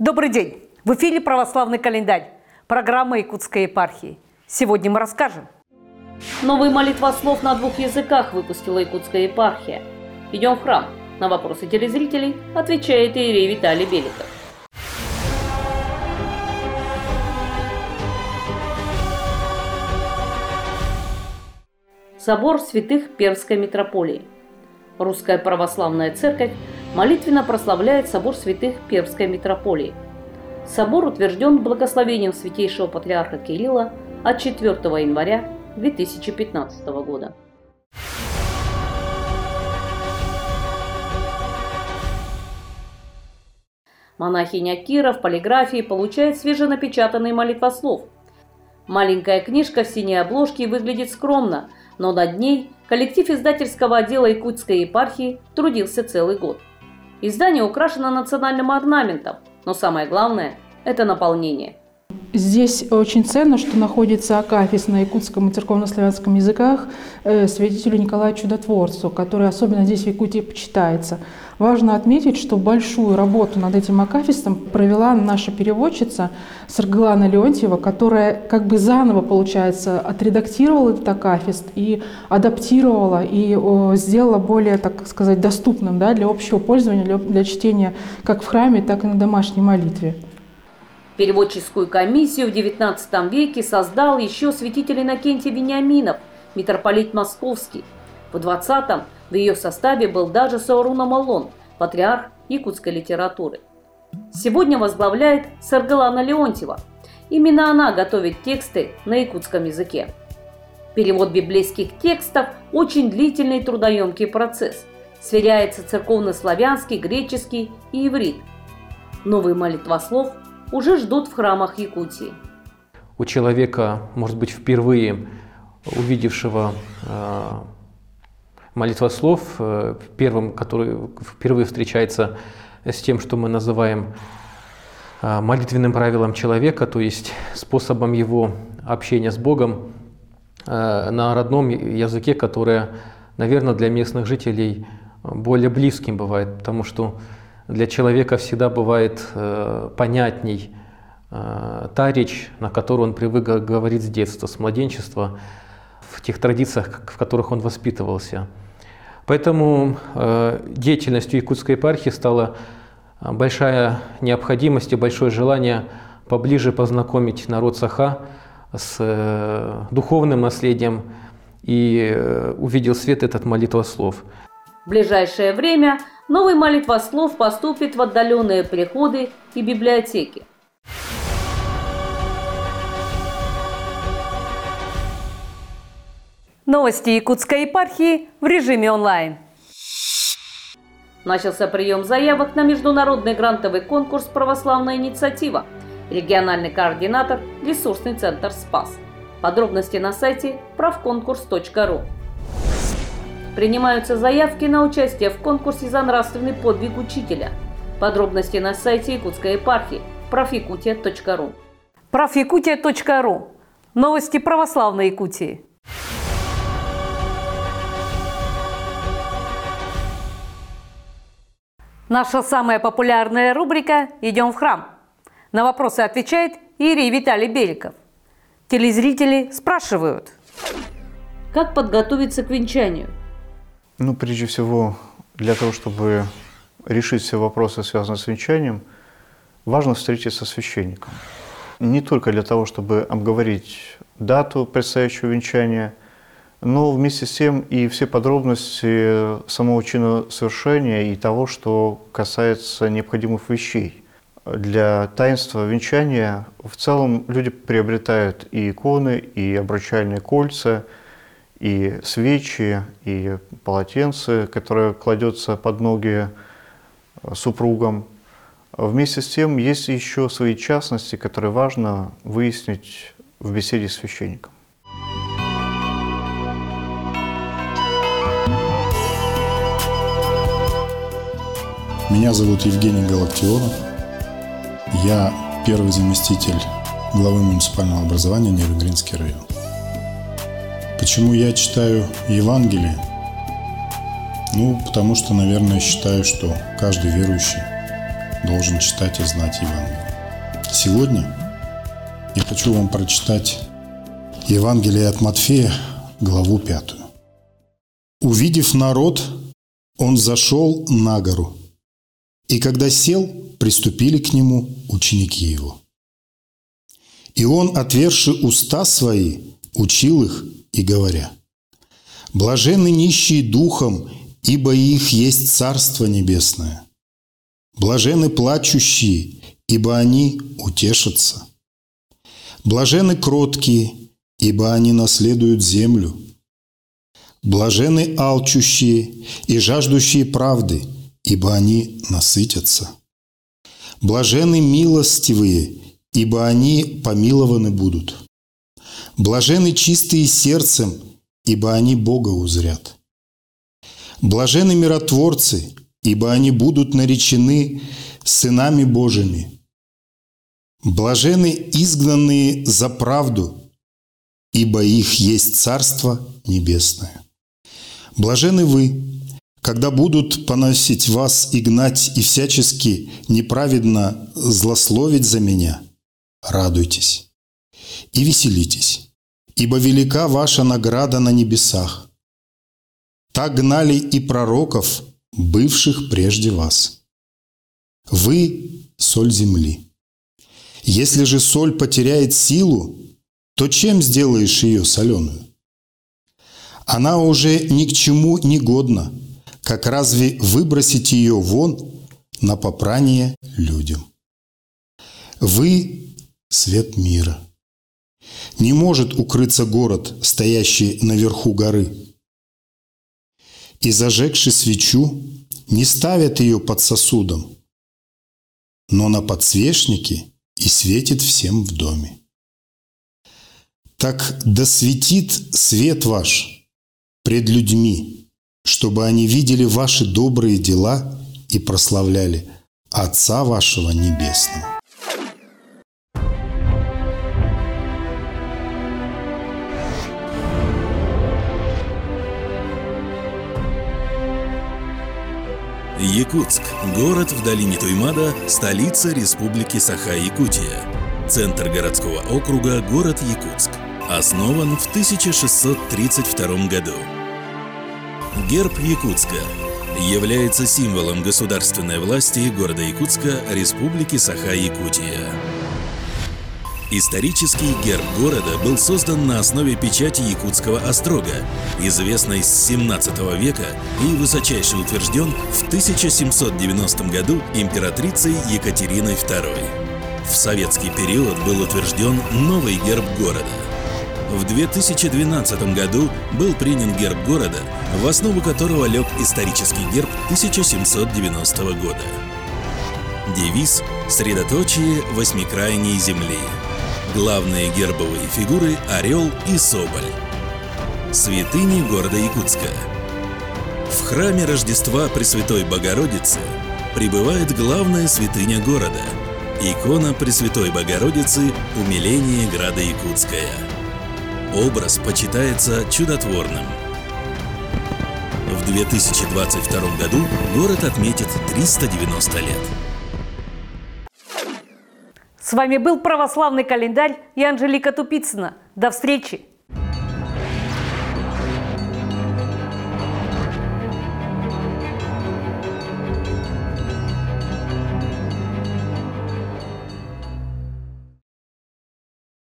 Добрый день! В эфире «Православный календарь», программа Якутской епархии. Сегодня мы расскажем. Новый молитвослов на 2 языках выпустила Якутская епархия. Идем в храм. На вопросы телезрителей отвечает иерей Виталий Беликов. Собор святых Пермской митрополии. Русская православная церковь молитвенно прославляет собор святых Пермской митрополии. Собор утвержден благословением святейшего патриарха Кирилла от 4 января 2015 года. Монахиня Кира в полиграфии получает свеженапечатанный молитвослов. Маленькая книжка в синей обложке выглядит скромно, но над ней коллектив издательского отдела Якутской епархии трудился целый год. Издание украшено национальным орнаментом, но самое главное – это наполнение. Здесь очень ценно, что находится акафист на якутском и церковно-славянском языках святителю Николаю Чудотворцу, который особенно здесь в Якутии почитается. Важно отметить, что большую работу над этим акафистом провела наша переводчица Саргалана Леонтьева, которая как бы заново, получается, отредактировала этот акафист и адаптировала, и сделала более, так сказать, доступным, да, для общего пользования, для чтения как в храме, так и на домашней молитве. Переводческую комиссию в XIX веке создал еще святитель Иннокентий Вениаминов, митрополит Московский. В XX в ее составе был даже Саарун Амалон, патриарх якутской литературы. Сегодня возглавляет Саргалана Леонтьева. Именно она готовит тексты на якутском языке. Перевод библейских текстов – очень длительный и трудоемкий процесс. Сверяется церковно-славянский, греческий и иврит. Новый молитвослов уже ждут в храмах Якутии. У человека, может быть, впервые увидевшего молитвослов, первым, который впервые встречается с тем, что мы называем молитвенным правилом человека, то есть способом его общения с Богом на родном языке, которое, наверное, для местных жителей более близким бывает, потому что для человека всегда бывает понятней та речь, на которую он привык говорить с детства, с младенчества, в тех традициях, в которых он воспитывался. Поэтому деятельностью Якутской епархии стала большая необходимость и большое желание поближе познакомить народ Саха с духовным наследием, и увидел свет этот молитвослов. В ближайшее время новый молитвослов поступит в отдаленные приходы и библиотеки. Новости Якутской епархии в режиме онлайн. Начался прием заявок на международный грантовый конкурс «Православная инициатива». Региональный координатор – ресурсный центр «Спас». Подробности на сайте правконкурс.ру. Принимаются заявки на участие в конкурсе за нравственный подвиг учителя. Подробности на сайте Якутской епархии правякутия.ру. Правякутия.ру. Новости православной Якутии. Наша самая популярная рубрика «Идем в храм». На вопросы отвечает иерей Виталий Беликов. Телезрители спрашивают: как подготовиться к венчанию? Прежде всего, для того, чтобы решить все вопросы, связанные с венчанием, важно встретиться с священником. Не только для того, чтобы обговорить дату предстоящего венчания, но вместе с тем и все подробности самого чина совершения и того, что касается необходимых вещей. Для таинства венчания в целом люди приобретают и иконы, и обручальные кольца, и свечи, и полотенце, которое кладется под ноги супругам. Вместе с тем есть еще свои частности, которые важно выяснить в беседе с священником. Меня зовут Евгений Галактионов. Я первый заместитель главы муниципального образования Нерюнгринский район. Почему я читаю Евангелие? Потому что, наверное, считаю, что каждый верующий должен читать и знать Евангелие. Сегодня я хочу вам прочитать Евангелие от Матфея, главу 5. «Увидев народ, он зашел на гору, и когда сел, приступили к нему ученики его. И он, отверши уста свои, учил их и говоря: блаженны нищие духом, ибо их есть Царство Небесное. Блаженны плачущие, ибо они утешатся. Блаженны кроткие, ибо они наследуют землю. Блаженны алчущие и жаждущие правды, ибо они насытятся. Блаженны милостивые, ибо они помилованы будут. Блаженны чистые сердцем, ибо они Бога узрят. Блаженны миротворцы, ибо они будут наречены сынами Божьими. Блаженны изгнанные за правду, ибо их есть Царство Небесное. Блаженны вы, когда будут поносить вас и гнать и всячески неправедно злословить за меня. Радуйтесь и веселитесь, ибо велика ваша награда на небесах. Так гнали и пророков, бывших прежде вас. Вы – соль земли. Если же соль потеряет силу, то чем сделаешь ее соленую? Она уже ни к чему не годна, как разве выбросить ее вон на попрание людям? Вы – свет мира. Не может укрыться город, стоящий наверху горы. И, зажегши свечу, не ставят ее под сосудом, но на подсвечнике и светит всем в доме. Так да светит свет ваш пред людьми, чтобы они видели ваши добрые дела и прославляли Отца вашего Небесного». Якутск – город в долине Туймада, столица Республики Саха-Якутия. Центр городского округа – город Якутск. Основан в 1632 году. Герб Якутска является символом государственной власти города Якутска, Республики Саха-Якутия. Исторический герб города был создан на основе печати Якутского острога, известной с 17 века и высочайше утвержден в 1790 году императрицей Екатериной II. В советский период был утвержден новый герб города. В 2012 году был принят герб города, в основу которого лег исторический герб 1790 года. Девиз «Средоточие восьмикрайней земли». Главные гербовые фигуры – орел и соболь. Святыни города Якутска. В храме Рождества Пресвятой Богородицы пребывает главная святыня города – икона Пресвятой Богородицы «Умиление града Якутская». Образ почитается чудотворным. В 2022 году город отметит 390 лет. С вами был «Православный календарь» и Анжелика Тупицына. До встречи!